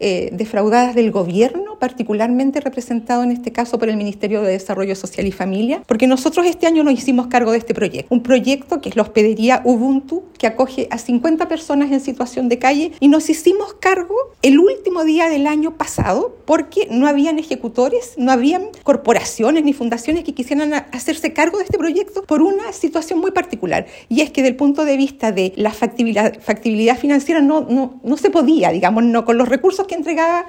defraudadas del gobierno, particularmente representado en este caso por el Ministerio de Desarrollo Social y Familia, porque nosotros este año nos hicimos cargo de este proyecto, un proyecto que es la hospedería Ubuntu, que acoge a 50 personas en situación de calle, y nos hicimos cargo el último día del año pasado porque no habían ejecutores, no habían corporaciones ni fundaciones que quisieran hacerse cargo de este proyecto por una situación muy particular, y es que del punto de vista de la factibilidad financiera no se podía, digamos, no con los recursos que entregaba